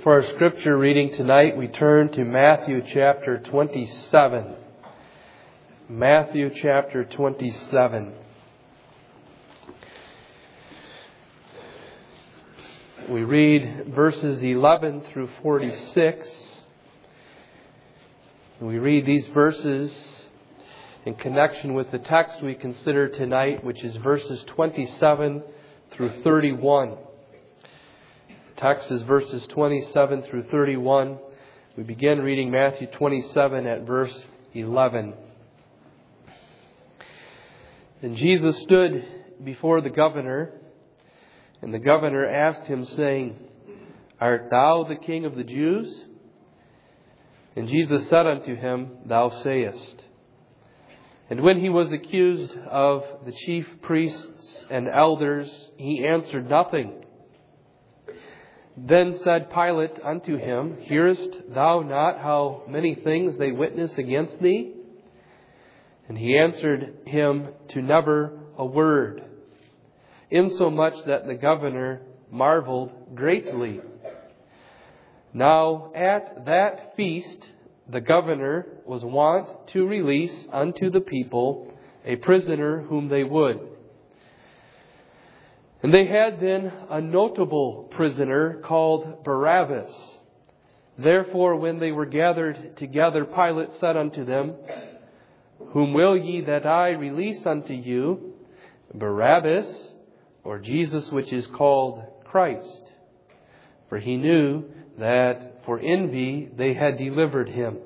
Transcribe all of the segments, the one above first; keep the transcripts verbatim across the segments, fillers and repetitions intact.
For our scripture reading tonight, we turn to Matthew chapter twenty-seven. Matthew chapter twenty-seven. We read verses eleven through forty-six. We read these verses in connection with the text we consider tonight, which is verses twenty-seven through thirty-one. The text is verses twenty-seven through thirty-one. We begin reading Matthew twenty-seven at verse eleven. And Jesus stood before the governor, and the governor asked him, saying, Art thou the King of the Jews? And Jesus said unto him, Thou sayest. And when he was accused of the chief priests and elders, he answered nothing. Then said Pilate unto him, Hearest thou not how many things they witness against thee? And he answered him to never a word, insomuch that the governor marveled greatly. Now at that feast the governor was wont to release unto the people a prisoner whom they would. And they had then a notable prisoner called Barabbas. Therefore, when they were gathered together, Pilate said unto them, Whom will ye that I release unto you, Barabbas, or Jesus, which is called Christ? For he knew that for envy they had delivered him.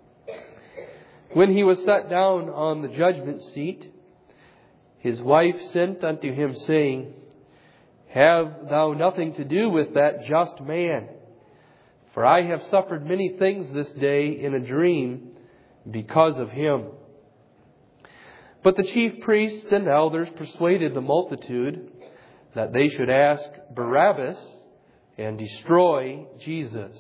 When he was set down on the judgment seat, his wife sent unto him, saying, Have thou nothing to do with that just man? For I have suffered many things this day in a dream because of him. But the chief priests and elders persuaded the multitude that they should ask Barabbas and destroy Jesus.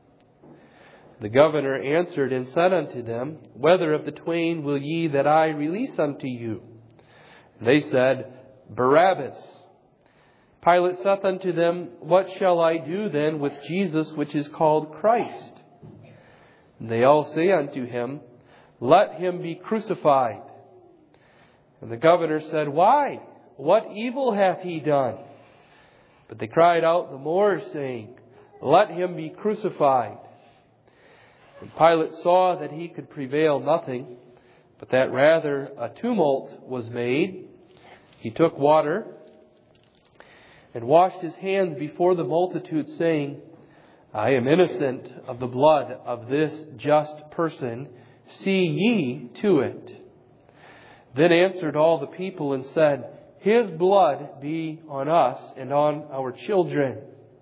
The governor answered and said unto them, Whether of the twain will ye that I release unto you? And they said, Barabbas. Pilate saith unto them, What shall I do then with Jesus, which is called Christ? And they all say unto him, Let him be crucified. And the governor said, Why? What evil hath he done? But they cried out the more, saying, Let him be crucified. And Pilate saw that he could prevail nothing, but that rather a tumult was made. He took water and washed his hands before the multitude, saying, I am innocent of the blood of this just person. See ye to it. Then answered all the people and said, His blood be on us and on our children.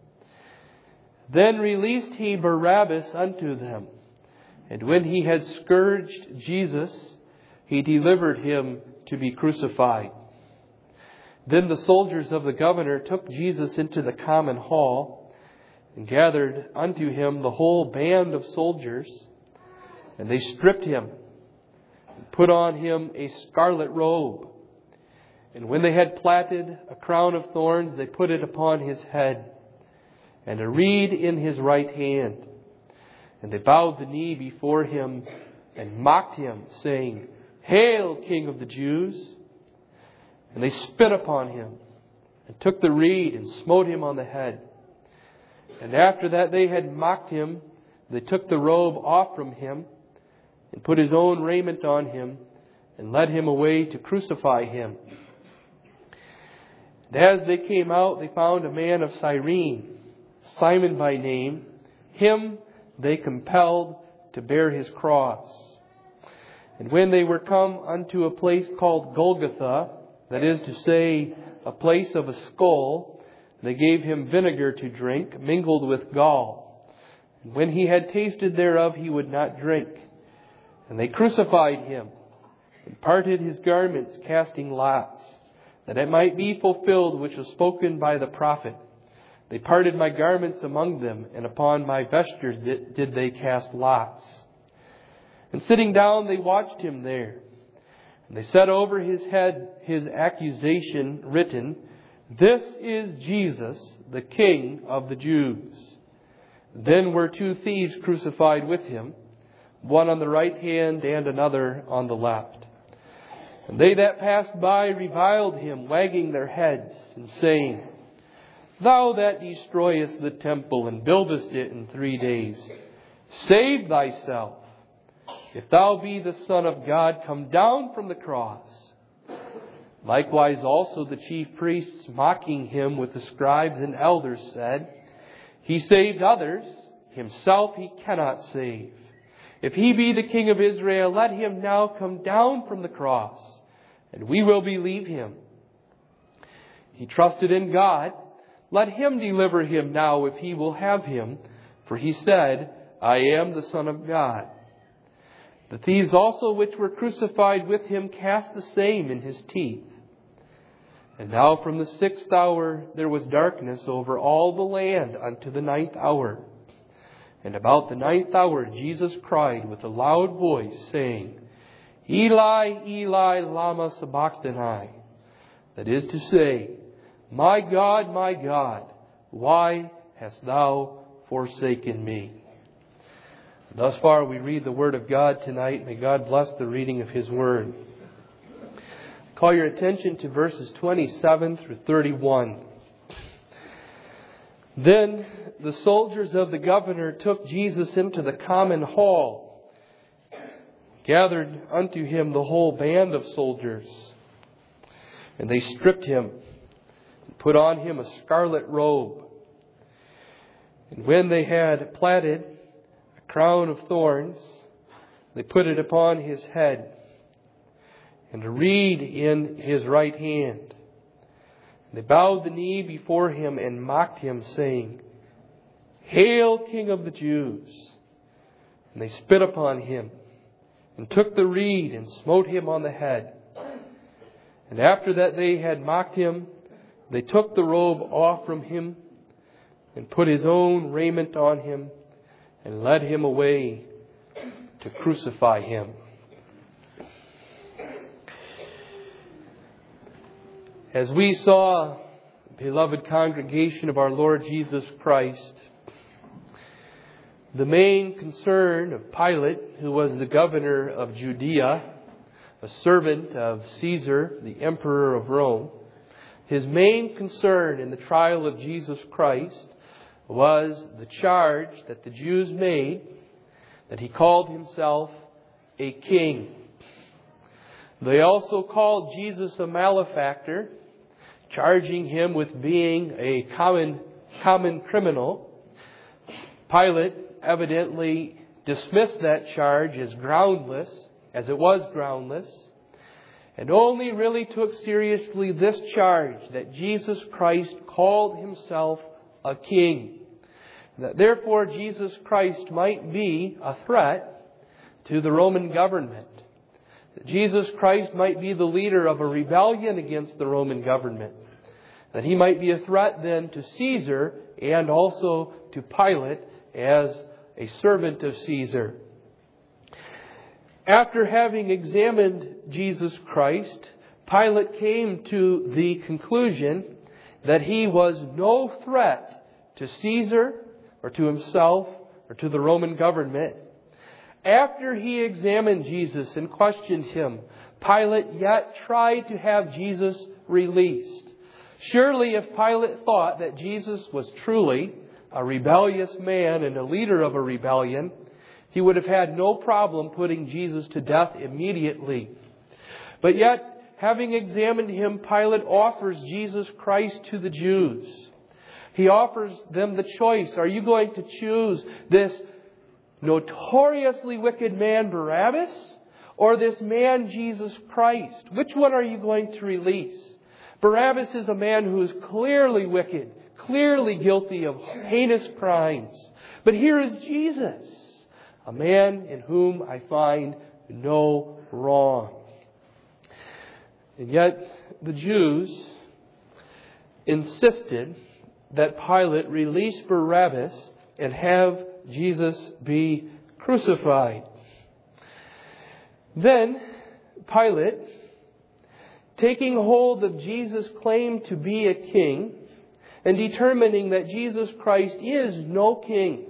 Then released he Barabbas unto them. And when he had scourged Jesus, he delivered him to be crucified. Then the soldiers of the governor took Jesus into the common hall and gathered unto him the whole band of soldiers. And they stripped him and put on him a scarlet robe. And when they had platted a crown of thorns, they put it upon his head, and a reed in his right hand. And they bowed the knee before him and mocked him, saying, Hail, King of the Jews! And they spit upon him and took the reed and smote him on the head. And after that they had mocked him, they took the robe off from him and put his own raiment on him and led him away to crucify him. And as they came out, they found a man of Cyrene, Simon by name. Him they compelled to bear his cross. And when they were come unto a place called Golgotha, that is to say, a place of a skull, they gave him vinegar to drink, mingled with gall. And when he had tasted thereof, he would not drink. And they crucified him, and parted his garments, casting lots, that it might be fulfilled which was spoken by the prophet. They parted my garments among them, and upon my vestures did they cast lots. And sitting down, they watched him there. And they set over his head his accusation written, This is Jesus, the King of the Jews. Then were two thieves crucified with him, one on the right hand and another on the left. And they that passed by reviled him, wagging their heads, and saying, Thou that destroyest the temple and buildest it in three days, save thyself. If thou be the Son of God, come down from the cross. Likewise also the chief priests, mocking him with the scribes and elders, said, He saved others, himself he cannot save. If he be the King of Israel, let him now come down from the cross, and we will believe him. He trusted in God. Let him deliver him now if he will have him. For he said, I am the Son of God. The thieves also which were crucified with him cast the same in his teeth. And now from the sixth hour there was darkness over all the land unto the ninth hour. And about the ninth hour Jesus cried with a loud voice, saying, Eli, Eli, lama sabachthani. That is to say, My God, my God, why hast thou forsaken me? Thus far we read the Word of God tonight. May God bless the reading of His Word. Call your attention to verses twenty-seven through thirty-one. Then the soldiers of the governor took Jesus into the common hall, gathered unto him the whole band of soldiers. And they stripped him, and put on him a scarlet robe. And when they had platted a crown of thorns, they put it upon his head, and a reed in his right hand. They bowed the knee before him and mocked him, saying, Hail, King of the Jews! And they spit upon him, and took the reed, and smote him on the head. And after that they had mocked him, they took the robe off from him, and put his own raiment on him, and led him away to crucify him. As we saw, beloved congregation of our Lord Jesus Christ, the main concern of Pilate, who was the governor of Judea, a servant of Caesar, the emperor of Rome, his main concern in the trial of Jesus Christ was the charge that the Jews made that he called himself a king. They also called Jesus a malefactor, charging him with being a common common criminal. Pilate evidently dismissed that charge as groundless, as it was groundless, and only really took seriously this charge that Jesus Christ called himself a king. That therefore Jesus Christ might be a threat to the Roman government. That Jesus Christ might be the leader of a rebellion against the Roman government. That he might be a threat then to Caesar and also to Pilate as a servant of Caesar. After having examined Jesus Christ, Pilate came to the conclusion that he was no threat to Caesar or to himself or to the Roman government. After he examined Jesus and questioned him, Pilate yet tried to have Jesus released. Surely if Pilate thought that Jesus was truly a rebellious man and a leader of a rebellion, he would have had no problem putting Jesus to death immediately. But yet, having examined him, Pilate offers Jesus Christ to the Jews. He offers them the choice. Are you going to choose this notoriously wicked man Barabbas or this man Jesus Christ? Which one are you going to release? Barabbas is a man who is clearly wicked, clearly guilty of heinous crimes. But here is Jesus, a man in whom I find no wrong. And yet the Jews insisted that Pilate release Barabbas and have Jesus be crucified. Then Pilate, taking hold of Jesus' claim to be a king and determining that Jesus Christ is no king,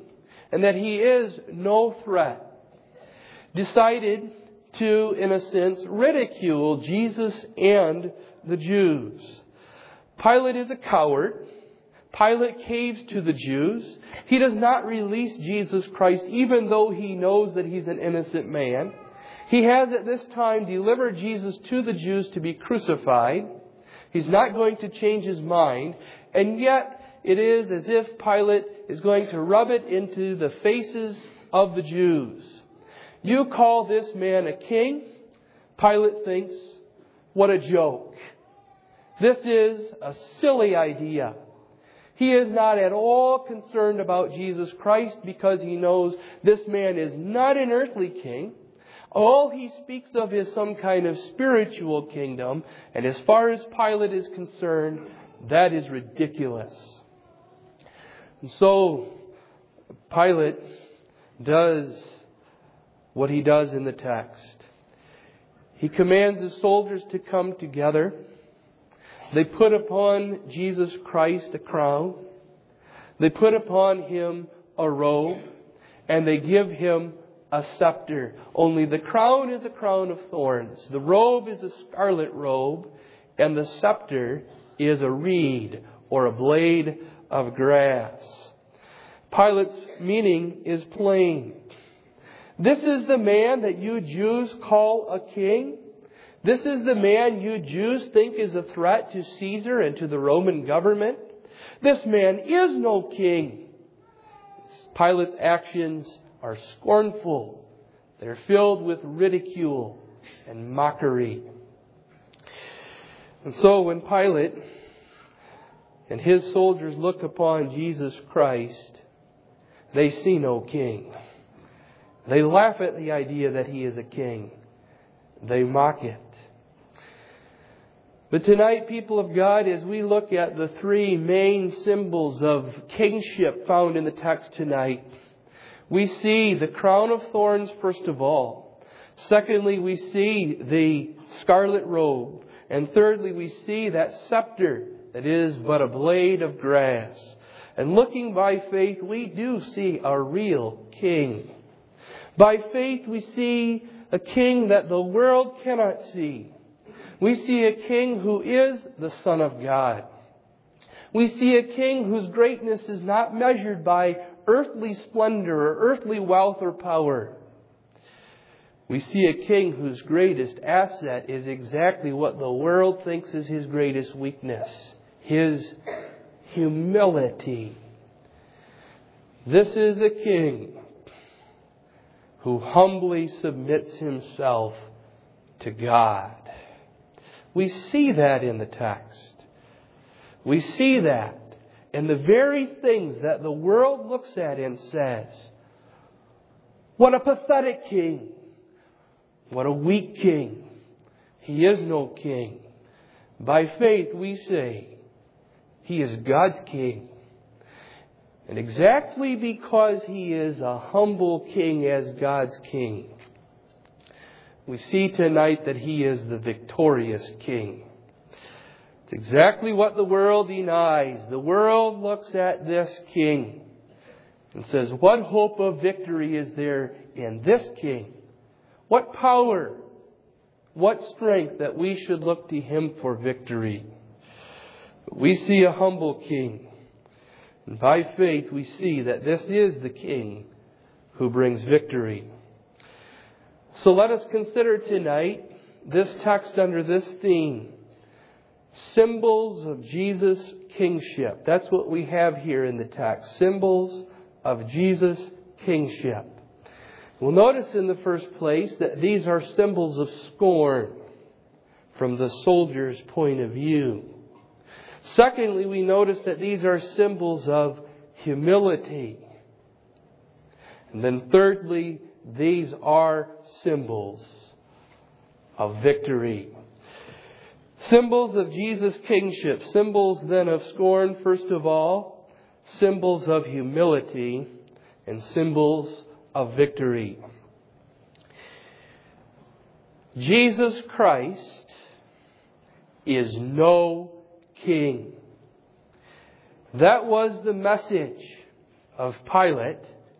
and that he is no threat, decided to, in a sense, ridicule Jesus and the Jews. Pilate is a coward. Pilate caves to the Jews. He does not release Jesus Christ, even though he knows that he's an innocent man. He has at this time delivered Jesus to the Jews to be crucified. He's not going to change his mind. And yet it is as if Pilate is going to rub it into the faces of the Jews. You call this man a king? Pilate thinks, what a joke. This is a silly idea. He is not at all concerned about Jesus Christ because he knows this man is not an earthly king. All he speaks of is some kind of spiritual kingdom. And as far as Pilate is concerned, that is ridiculous. And so Pilate does what he does in the text. He commands the soldiers to come together. They put upon Jesus Christ a crown. They put upon him a robe. And they give him a scepter. Only the crown is a crown of thorns. The robe is a scarlet robe. And the scepter is a reed or a blade of grass. Pilate's meaning is plain. This is the man that you Jews call a king? This is the man you Jews think is a threat to Caesar and to the Roman government? This man is no king. Pilate's actions are scornful. They're filled with ridicule and mockery. And so when Pilate and his soldiers look upon Jesus Christ, they see no king. They laugh at the idea that he is a king. They mock it. But tonight, people of God, as we look at the three main symbols of kingship found in the text tonight, we see the crown of thorns first of all. Secondly, we see the scarlet robe. And thirdly, we see that scepter that is but a blade of grass. And looking by faith, we do see a real king. By faith, we see a king that the world cannot see. We see a king who is the Son of God. We see a king whose greatness is not measured by earthly splendor or earthly wealth or power. We see a king whose greatest asset is exactly what the world thinks is his greatest weakness. His humility. This is a king who humbly submits himself to God. We see that in the text. We see that in the very things that the world looks at and says, what a pathetic king. What a weak king. He is no king. By faith we say, he is God's king. And exactly because he is a humble king as God's king, we see tonight that he is the victorious king. It's exactly what the world denies. The world looks at this king and says, what hope of victory is there in this king? What power, what strength that we should look to him for victory? But we see a humble king. And by faith we see that this is the king who brings victory. So let us consider tonight this text under this theme. Symbols of Jesus' kingship. That's what we have here in the text. Symbols of Jesus' kingship. We'll notice in the first place that these are symbols of scorn from the soldier's point of view. Secondly, we notice that these are symbols of humility. And then thirdly, these are symbols of victory. Symbols of Jesus' kingship. Symbols then of scorn, first of all. Symbols of humility. And symbols of victory. Jesus Christ is no king. That was the message of Pilate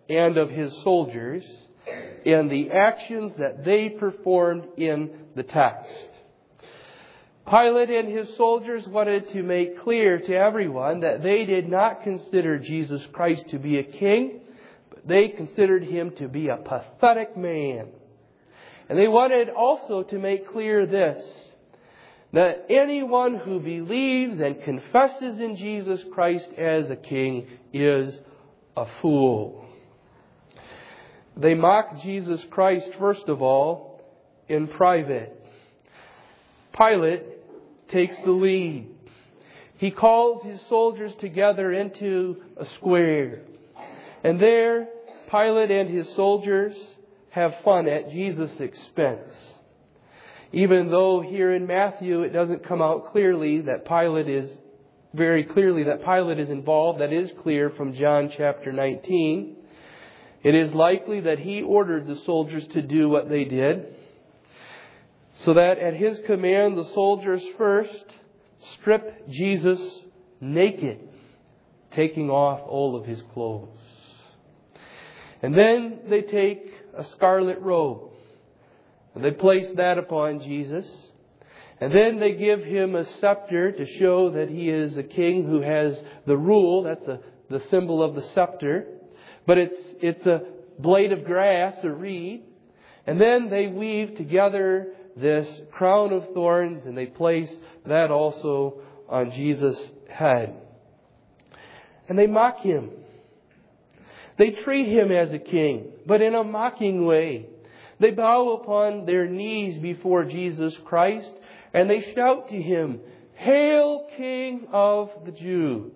and of his soldiers in the actions that they performed in the text. Pilate and his soldiers wanted to make clear to everyone that they did not consider Jesus Christ to be a king, but they considered him to be a pathetic man. And they wanted also to make clear this, that anyone who believes and confesses in Jesus Christ as a king is a fool. They mock Jesus Christ, first of all, in private. Pilate takes the lead. He calls his soldiers together into a square. And there, Pilate and his soldiers have fun at Jesus' expense. Even though here in Matthew it doesn't come out clearly that Pilate is, very clearly that Pilate is involved. That is clear from John chapter nineteen. It is likely that he ordered the soldiers to do what they did, so that at his command the soldiers first strip Jesus naked, taking off all of his clothes. And then they take a scarlet robe and they place that upon Jesus. And then they give him a scepter to show that he is a king who has the rule. That's a, the symbol of the scepter. But it's, it's a blade of grass, a reed. And then they weave together this crown of thorns and they place that also on Jesus' head. And they mock him. They treat him as a king, but in a mocking way. They bow upon their knees before Jesus Christ and they shout to him, "Hail, King of the Jews!"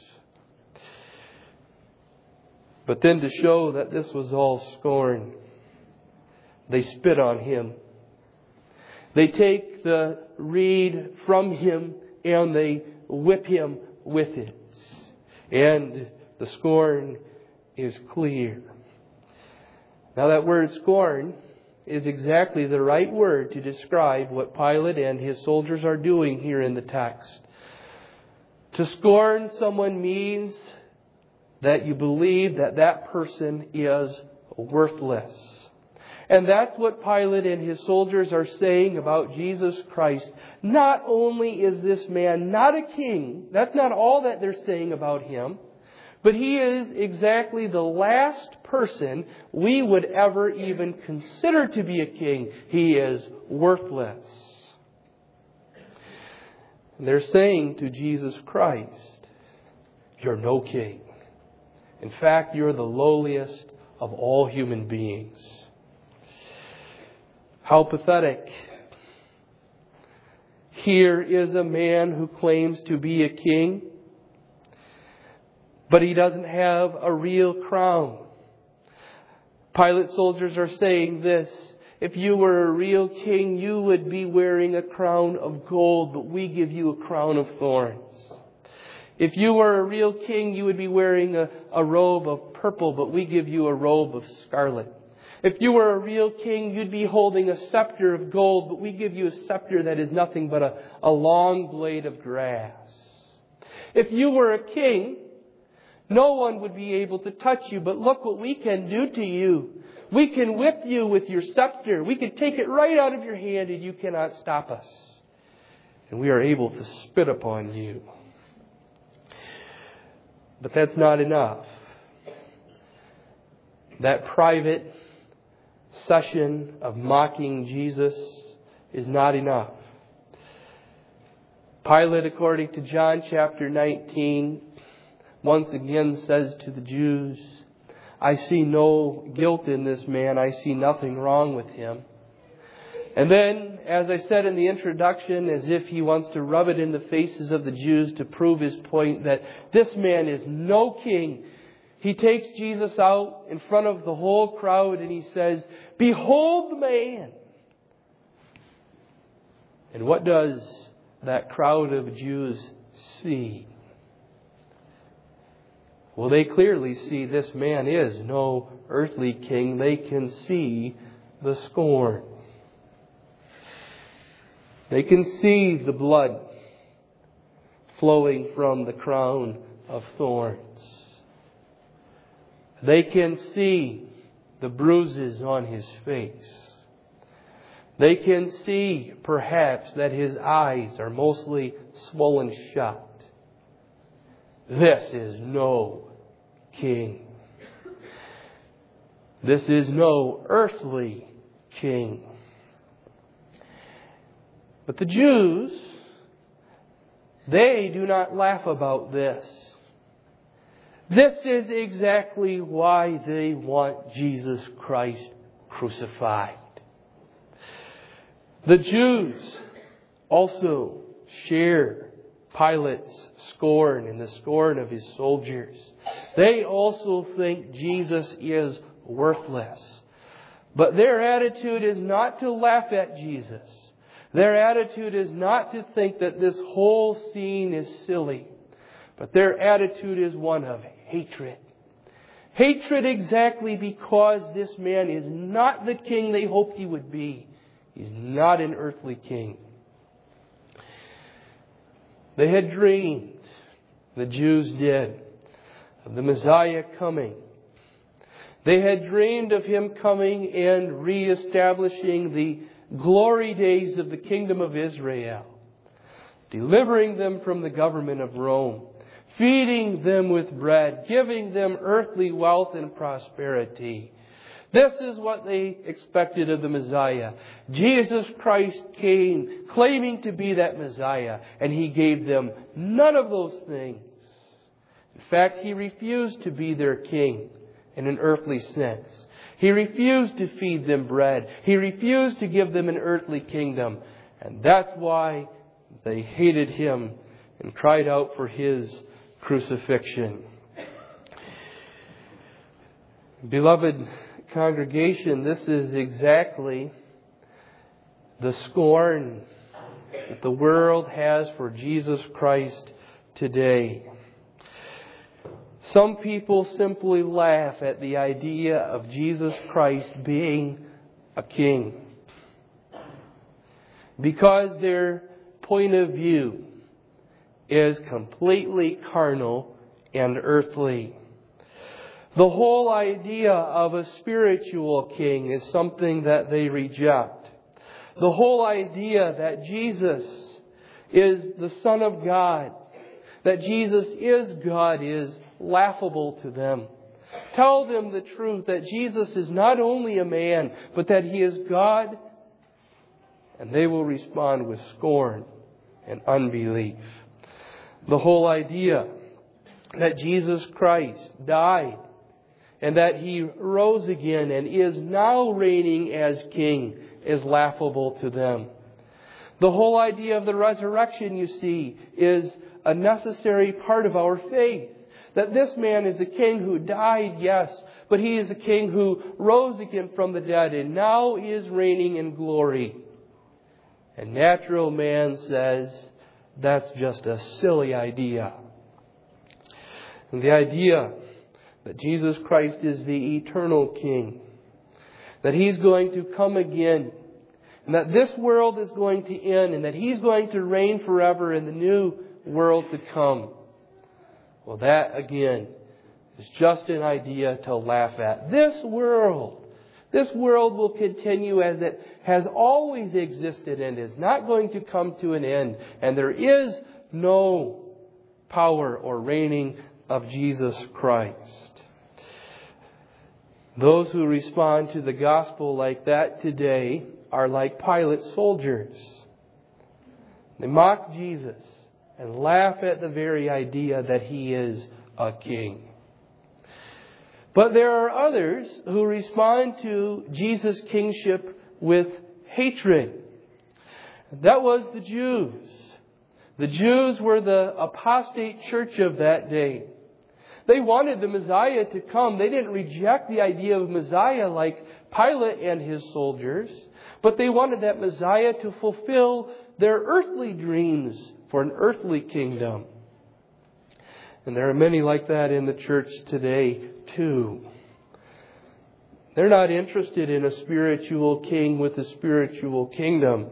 But then to show that this was all scorn, they spit on him. They take the reed from him and they whip him with it. And the scorn is clear. Now that word scorn is exactly the right word to describe what Pilate and his soldiers are doing here in the text. To scorn someone means that you believe that that person is worthless. And that's what Pilate and his soldiers are saying about Jesus Christ. Not only is this man not a king, that's not all that they're saying about him, but he is exactly the last person we would ever even consider to be a king. He is worthless. And they're saying to Jesus Christ, "You're no king. In fact, you're the lowliest of all human beings." How pathetic. Here is a man who claims to be a king, but he doesn't have a real crown. Pilate's soldiers are saying this: if you were a real king, you would be wearing a crown of gold, but we give you a crown of thorns. If you were a real king, you would be wearing a, a robe of purple, but we give you a robe of scarlet. If you were a real king, you'd be holding a scepter of gold, but we give you a scepter that is nothing but a, a long blade of grass. If you were a king, no one would be able to touch you, but look what we can do to you. We can whip you with your scepter. We can take it right out of your hand and you cannot stop us. And we are able to spit upon you. But that's not enough. That private session of mocking Jesus is not enough. Pilate, according to John chapter nineteen, once again says to the Jews, "I see no guilt in this man. I see nothing wrong with him." And then, as I said in the introduction, as if he wants to rub it in the faces of the Jews to prove his point that this man is no king, he takes Jesus out in front of the whole crowd and he says, "Behold the man." And what does that crowd of Jews see? Well, they clearly see this man is no earthly king. They can see the scorn. They can see the blood flowing from the crown of thorns. They can see the bruises on His face. They can see, perhaps, that His eyes are mostly swollen shut. This is no king. This is no earthly king. But the Jews, they do not laugh about this. This is exactly why they want Jesus Christ crucified. The Jews also share Pilate's scorn and the scorn of his soldiers. They also think Jesus is worthless. But their attitude is not to laugh at Jesus. Their attitude is not to think that this whole scene is silly. But their attitude is one of hatred. Hatred exactly because this man is not the king they hoped he would be. He's not an earthly king. They had dreamed, the Jews did, of the Messiah coming. They had dreamed of Him coming and reestablishing the glory days of the kingdom of Israel, delivering them from the government of Rome, feeding them with bread, giving them earthly wealth and prosperity. This is what they expected of the Messiah. Jesus Christ came claiming to be that Messiah, and He gave them none of those things. In fact, He refused to be their king in an earthly sense. He refused to feed them bread. He refused to give them an earthly kingdom. And that's why they hated Him and cried out for His crucifixion. Beloved congregation, this is exactly the scorn that the world has for Jesus Christ today. Some people simply laugh at the idea of Jesus Christ being a king because their point of view is completely carnal and earthly. The whole idea of a spiritual king is something that they reject. The whole idea that Jesus is the Son of God, that Jesus is God, is laughable to them. Tell them the truth that Jesus is not only a man, but that He is God, and they will respond with scorn and unbelief. The whole idea that Jesus Christ died and that He rose again and is now reigning as King is laughable to them. The whole idea of the resurrection, you see, is a necessary part of our faith. That this man is a king who died, yes, but He is a king who rose again from the dead and now is reigning in glory. And natural man says, that's just a silly idea. And the idea that Jesus Christ is the eternal King, that He's going to come again, and that this world is going to end, and that He's going to reign forever in the new world to come. Well, that again is just an idea to laugh at. This world, this world will continue as it has always existed and is not going to come to an end. And there is no power or reigning of Jesus Christ. Those who respond to the gospel like that today are like Pilate's soldiers. They mock Jesus and laugh at the very idea that He is a king. But there are others who respond to Jesus' kingship with hatred. That was the Jews. The Jews were the apostate church of that day. They wanted the Messiah to come. They didn't reject the idea of Messiah like Pilate and his soldiers, but they wanted that Messiah to fulfill their earthly dreams for an earthly kingdom. And there are many like that in the church today too. They're not interested in a spiritual king with a spiritual kingdom.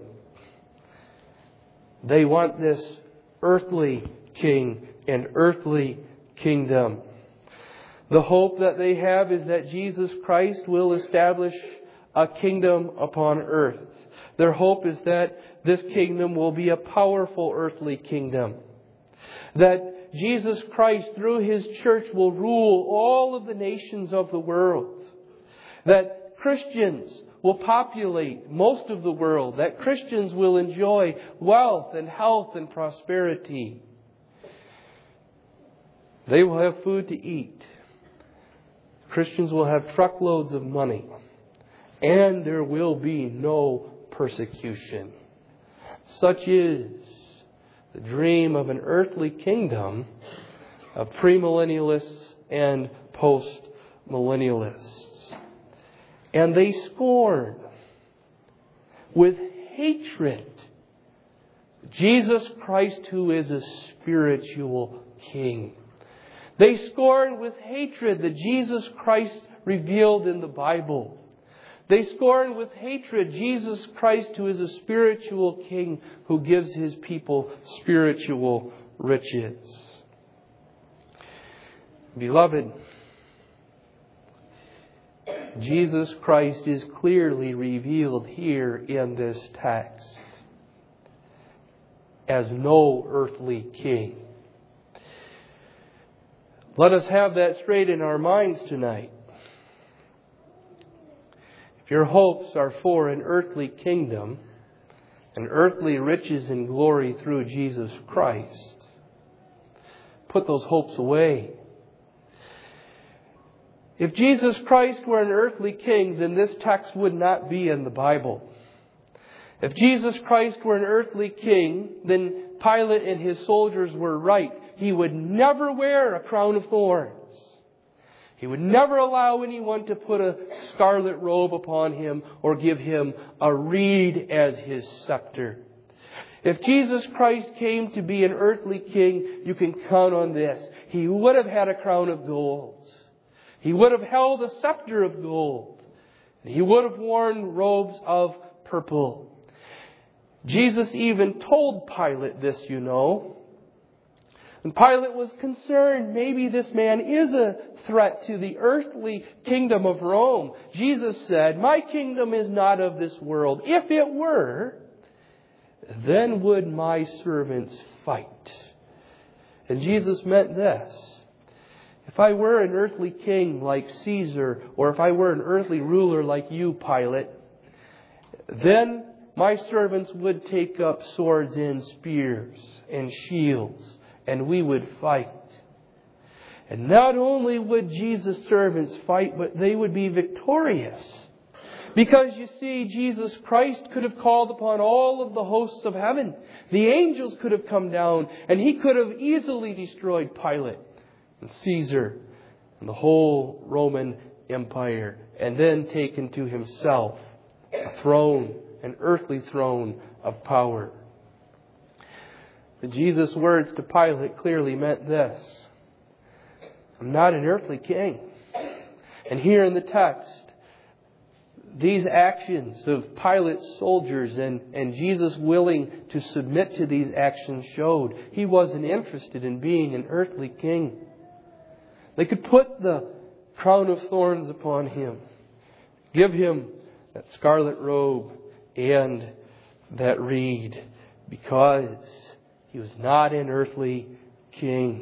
They want this earthly king and earthly kingdom. The hope that they have is that Jesus Christ will establish a kingdom upon earth. Their hope is that this kingdom will be a powerful earthly kingdom. That Jesus Christ, through His church, will rule all of the nations of the world. That Christians will populate most of the world. That Christians will enjoy wealth and health and prosperity. They will have food to eat. Christians will have truckloads of money. And there will be no persecution. Such is the dream of an earthly kingdom of premillennialists and postmillennialists. And they scorn with hatred Jesus Christ, who is a spiritual king. They scorn with hatred the Jesus Christ revealed in the Bible. They scorn with hatred Jesus Christ, who is a spiritual king who gives His people spiritual riches. Beloved, Jesus Christ is clearly revealed here in this text as no earthly king. Let us have that straight in our minds tonight. If your hopes are for an earthly kingdom and earthly riches and glory through Jesus Christ, put those hopes away. If Jesus Christ were an earthly king, then this text would not be in the Bible. If Jesus Christ were an earthly king, then Pilate and his soldiers were right. He would never wear a crown of thorns. He would never allow anyone to put a scarlet robe upon Him or give Him a reed as His scepter. If Jesus Christ came to be an earthly king, you can count on this. He would have had a crown of gold. He would have held a scepter of gold. He would have worn robes of purple. Jesus even told Pilate this, you know. And Pilate was concerned, maybe this man is a threat to the earthly kingdom of Rome. Jesus said, "My kingdom is not of this world. If it were, then would my servants fight." And Jesus meant this. If I were an earthly king like Caesar, or if I were an earthly ruler like you, Pilate, then my servants would take up swords and spears and shields, and we would fight. And not only would Jesus' servants fight, but they would be victorious. Because you see, Jesus Christ could have called upon all of the hosts of heaven. The angels could have come down, and He could have easily destroyed Pilate and Caesar and the whole Roman Empire, and then taken to Himself a throne, an earthly throne of power. But Jesus' words to Pilate clearly meant this: I'm not an earthly king. And here in the text, these actions of Pilate's soldiers and, and Jesus willing to submit to these actions showed He wasn't interested in being an earthly king. They could put the crown of thorns upon Him, give Him that scarlet robe and that reed, because He was not an earthly king.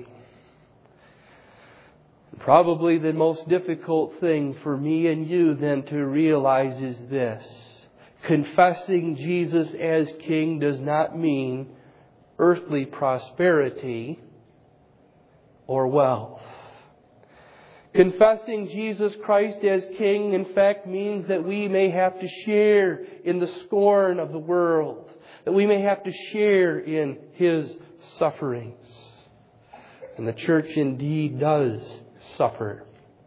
Probably the most difficult thing for me and you then to realize is this: confessing Jesus as King does not mean earthly prosperity or wealth. Confessing Jesus Christ as King, in fact, means that we may have to share in the scorn of the world, that we may have to share in His sufferings. And the church indeed does suffer.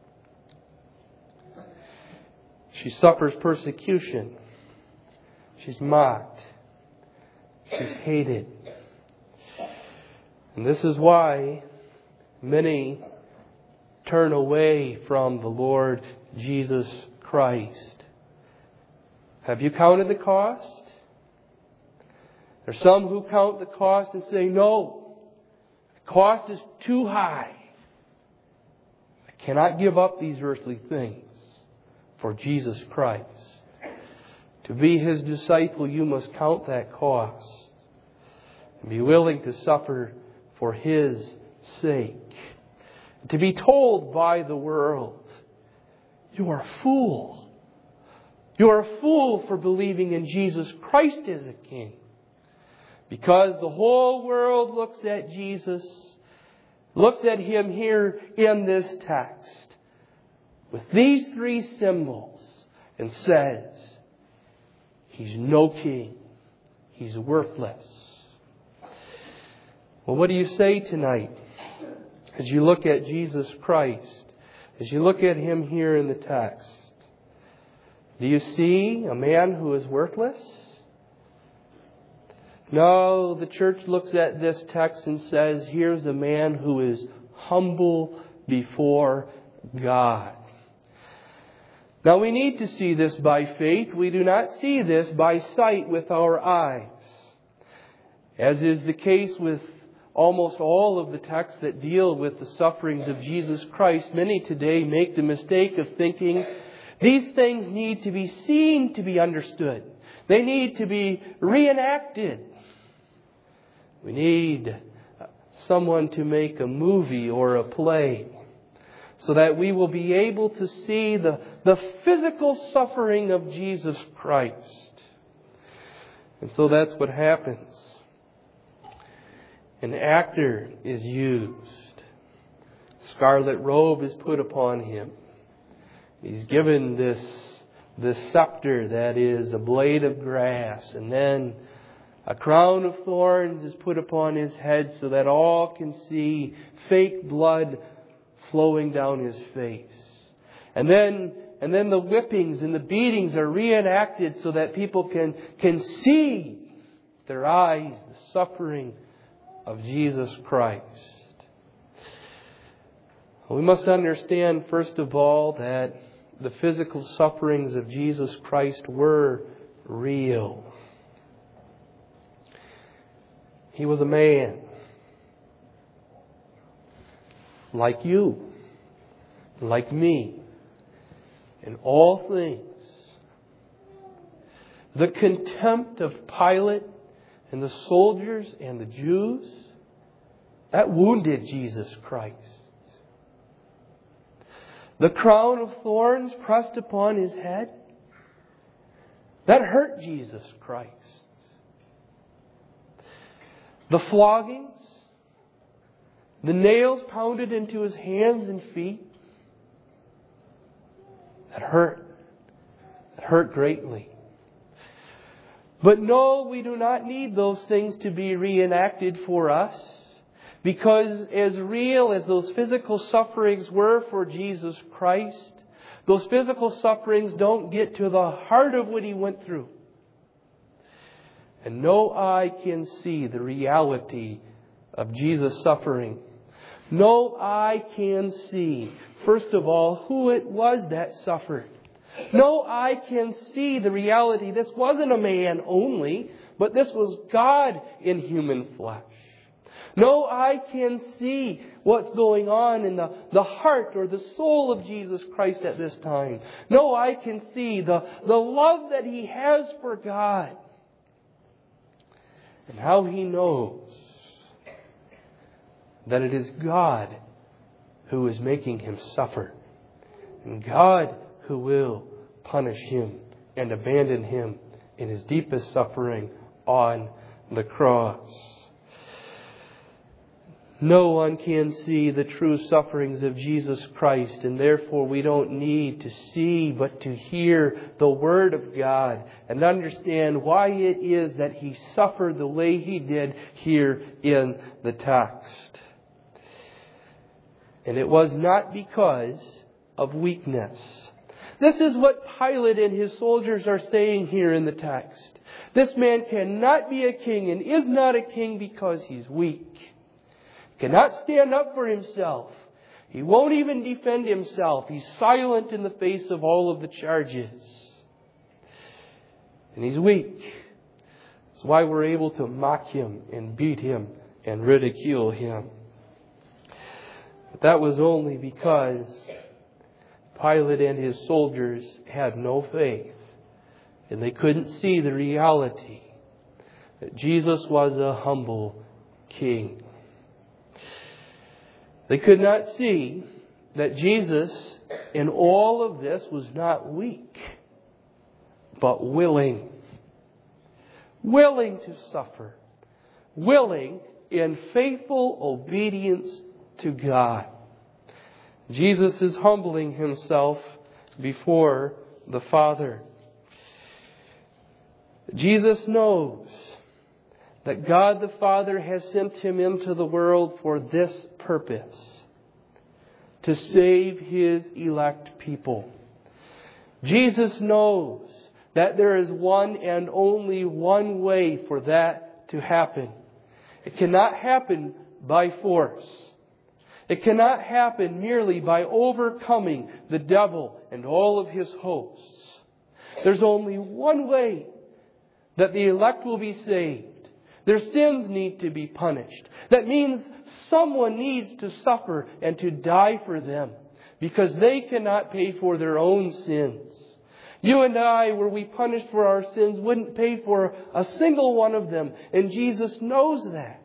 She suffers persecution. She's mocked. She's hated. And this is why many turn away from the Lord Jesus Christ. Have you counted the cost? There are some who count the cost and say, no, the cost is too high. I cannot give up these earthly things for Jesus Christ. To be His disciple, you must count that cost and be willing to suffer for His sake. To be told by the world, you are a fool. You are a fool for believing in Jesus Christ as a King. Because the whole world looks at Jesus, looks at Him here in this text with these three symbols and says, He's no king. He's worthless. Well, what do you say tonight as you look at Jesus Christ, as you look at Him here in the text? Do you see a man who is worthless? No, the church looks at this text and says, here's a man who is humble before God. Now we need to see this by faith. We do not see this by sight with our eyes. As is the case with almost all of the texts that deal with the sufferings of Jesus Christ, many today make the mistake of thinking these things need to be seen to be understood. They need to be reenacted. We need someone to make a movie or a play so that we will be able to see the, the physical suffering of Jesus Christ. And so that's what happens. An actor is used. Scarlet robe is put upon Him. He's given this, this scepter that is a blade of grass. And then a crown of thorns is put upon His head so that all can see fake blood flowing down His face. And then, and then the whippings and the beatings are reenacted so that people can, can see with their eyes the suffering of Jesus Christ. We must understand, first of all, that the physical sufferings of Jesus Christ were real. He was a man like you, like me, in all things. The contempt of Pilate and the soldiers and the Jews, that wounded Jesus Christ. The crown of thorns pressed upon His head, that hurt Jesus Christ. The floggings, the nails pounded into His hands and feet, that hurt. That hurt greatly. But no, we do not need those things to be reenacted for us. Because as real as those physical sufferings were for Jesus Christ, those physical sufferings don't get to the heart of what He went through. And no eye can see the reality of Jesus' suffering. No eye can see, first of all, who it was that suffered. No eye can see the reality. This wasn't a man only, but this was God in human flesh. No eye can see what's going on in the, the heart or the soul of Jesus Christ at this time. No eye can see the, the love that He has for God. And how He knows that it is God who is making Him suffer. And God who will punish Him and abandon Him in His deepest suffering on the cross. No one can see the true sufferings of Jesus Christ, and therefore we don't need to see but to hear the Word of God and understand why it is that He suffered the way He did here in the text. And it was not because of weakness. This is what Pilate and his soldiers are saying here in the text. This man cannot be a king and is not a king because he's weak. Cannot stand up for himself. He won't even defend himself. He's silent in the face of all of the charges. And he's weak. That's why we're able to mock Him and beat Him and ridicule Him. But that was only because Pilate and his soldiers had no faith, and they couldn't see the reality that Jesus was a humble king. They could not see that Jesus, in all of this, was not weak, but willing. Willing to suffer. Willing in faithful obedience to God. Jesus is humbling himself before the Father. Jesus knows that God the Father has sent him into the world for this purpose: to save his elect people. Jesus knows that there is one and only one way for that to happen. It cannot happen by force. It cannot happen merely by overcoming the devil and all of his hosts. There's only one way that the elect will be saved. Their sins need to be punished. That means someone needs to suffer and to die for them, because they cannot pay for their own sins. You and I, were we punished for our sins, wouldn't pay for a single one of them. And Jesus knows that.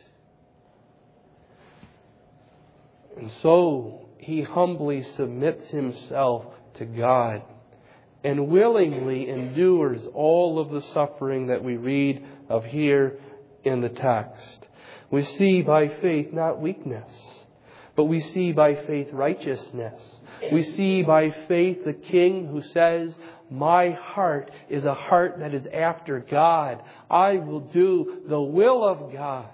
And so he humbly submits himself to God and willingly endures all of the suffering that we read of here in the text. We see by faith not weakness, but we see by faith righteousness. We see by faith the King who says, "My heart is a heart that is after God. I will do the will of God."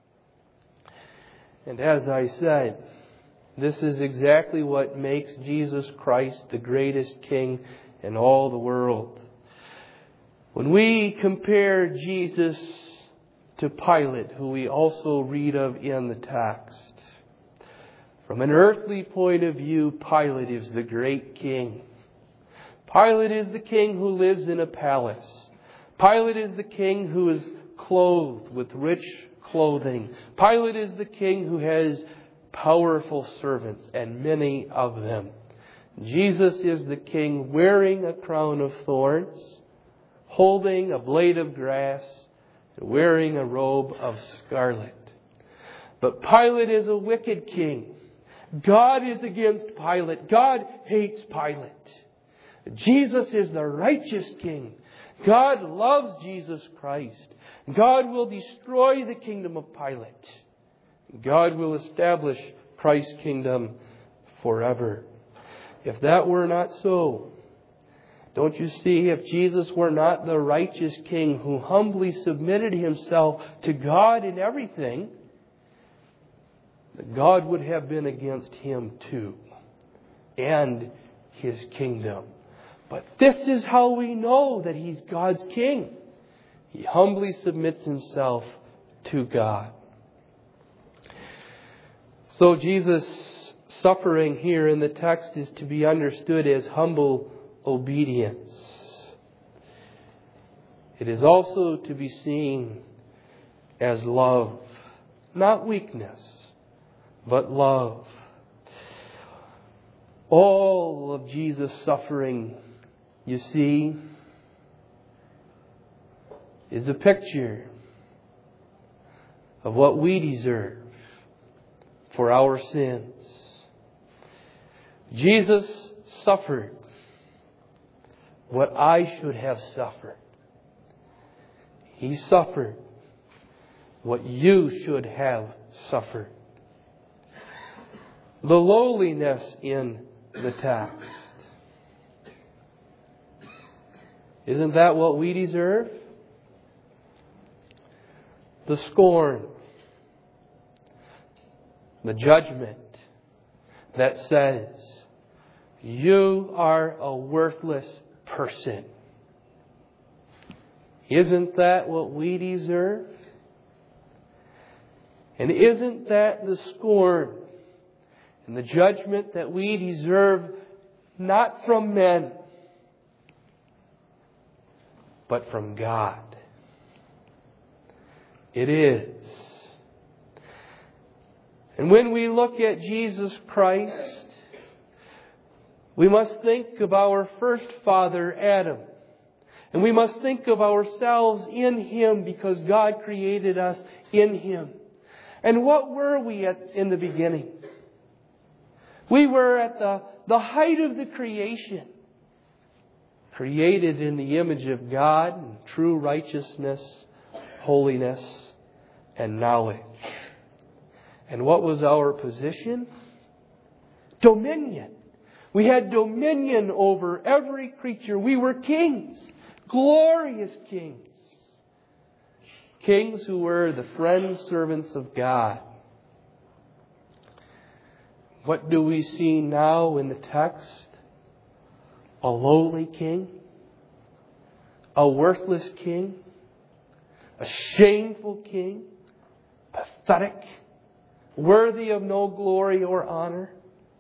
And as I said, this is exactly what makes Jesus Christ the greatest King in all the world. When we compare Jesus to Pilate, who we also read of in the text, from an earthly point of view, Pilate is the great king. Pilate is the king who lives in a palace. Pilate is the king who is clothed with rich clothing. Pilate is the king who has powerful servants, and many of them. Jesus is the king wearing a crown of thorns, holding a blade of grass, and wearing a robe of scarlet. But Pilate is a wicked king. God is against Pilate. God hates Pilate. Jesus is the righteous king. God loves Jesus Christ. God will destroy the kingdom of Pilate. God will establish Christ's kingdom forever. If that were not so, don't you see, if Jesus were not the righteous king who humbly submitted himself to God in everything, God would have been against him too, and his kingdom. But this is how we know that he's God's king. He humbly submits himself to God. So Jesus' suffering here in the text is to be understood as humble obedience. It is also to be seen as love, not weakness, but love. All of Jesus' suffering, you see, is a picture of what we deserve for our sins. Jesus suffered what I should have suffered. He suffered what you should have suffered. The lowliness in the text. Isn't that what we deserve? The scorn, the judgment that says, you are a worthless person. Isn't that what we deserve? And isn't that the scorn and the judgment that we deserve, not from men, but from God? It is. And when we look at Jesus Christ, we must think of our first father, Adam. And we must think of ourselves in Him because God created us in Him. And what were we at in the beginning? We were at the, the height of the creation. Created in the image of God, in true righteousness, holiness, and knowledge. And what was our position? Dominion. We had dominion over every creature. We were kings. Glorious kings. Kings who were the friends, servants of God. What do we see now in the text? A lowly king? A worthless king? A shameful king? Pathetic? Worthy of no glory or honor?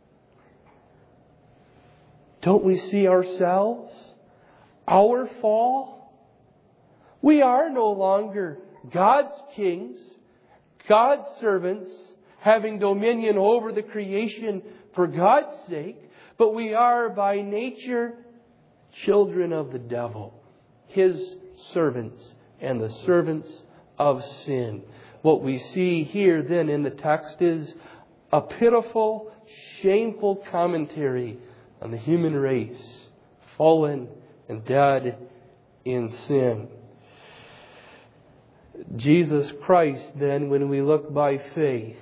Don't we see ourselves? Our fall? We are no longer God's kings, God's servants, having dominion over the creation for God's sake, but we are by nature children of the devil, his servants and the servants of sin. What we see here then in the text is a pitiful, shameful commentary on the human race, fallen and dead in sin. Jesus Christ, then, when we look by faith,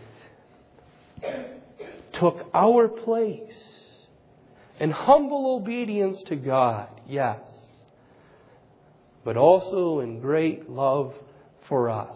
took our place in humble obedience to God, yes, but also in great love for us.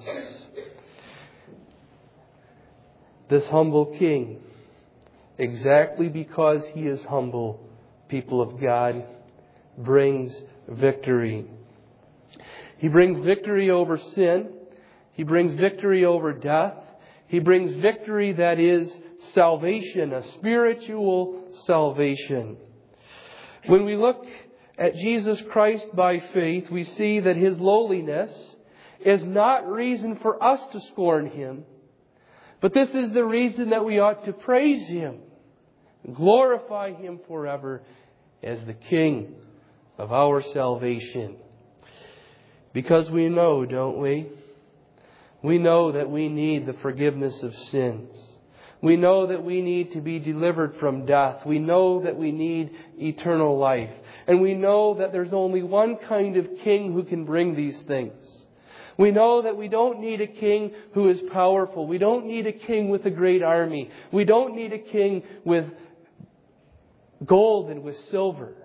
This humble King, exactly because He is humble, people of God, brings victory. He brings victory over sin. He brings victory over death. He brings victory that is salvation, a spiritual salvation. When we look at Jesus Christ by faith, we see that His lowliness is not reason for us to scorn Him, but this is the reason that we ought to praise Him, glorify Him forever as the King of our salvation. Because we know, don't we? We know that we need the forgiveness of sins. We know that we need to be delivered from death. We know that we need eternal life. And we know that there's only one kind of king who can bring these things. We know that we don't need a king who is powerful. We don't need a king with a great army. We don't need a king with gold and with silver.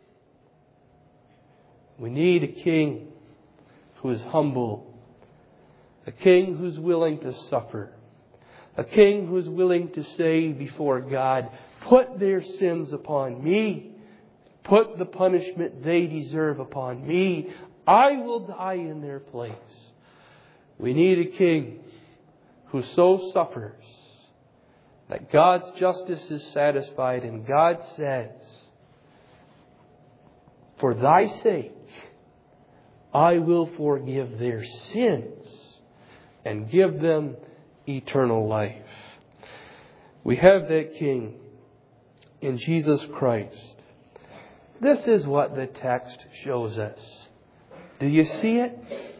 We need a king who is humble. A king who's willing to suffer. A king who's willing to say before God, put their sins upon me. Put the punishment they deserve upon me. I will die in their place. We need a king who so suffers that God's justice is satisfied, and God says, for thy sake, I will forgive their sins and give them eternal life. We have that King in Jesus Christ. This is what the text shows us. Do you see it?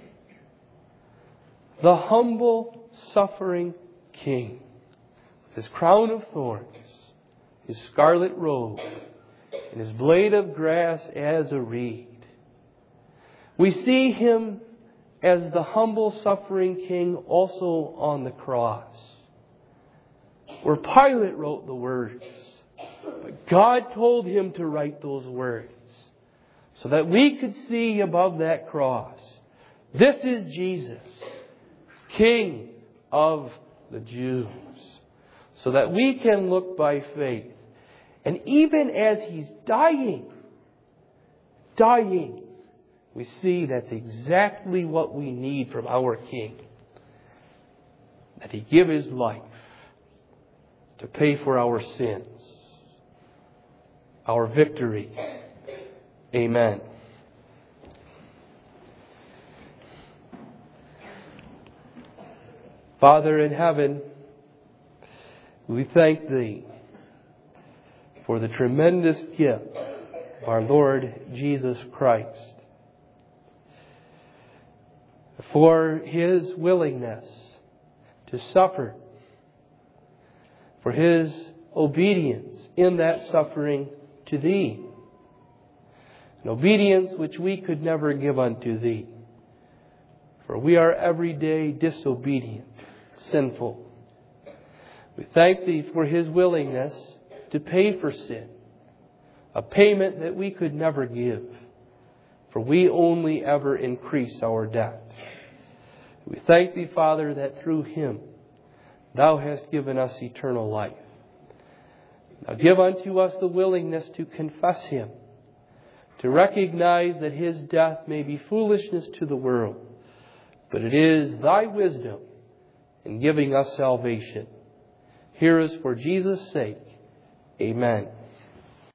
The humble, suffering King, with His crown of thorns, His scarlet robe, and His blade of grass as a reed. We see Him as the humble, suffering King also on the cross, where Pilate wrote the words. But God told Him to write those words so that we could see above that cross, this is Jesus, King of the Jews. So that we can look by faith. And even as He's dying, dying, we see that's exactly what we need from our King. That He give His life to pay for our sins. Our victory. Amen. Father in heaven, We thank Thee for the tremendous gift of our Lord Jesus Christ, for His willingness to suffer, for His obedience in that suffering to Thee, an obedience which we could never give unto Thee, for we are every day disobedient, sinful. We thank Thee for His willingness to pay for sin, a payment that we could never give, for we only ever increase our debt. We thank Thee, Father, that through Him Thou hast given us eternal life. Now give unto us the willingness to confess Him, to recognize that His death may be foolishness to the world, but it is Thy wisdom in giving us salvation. Hear us for Jesus' sake. Amen.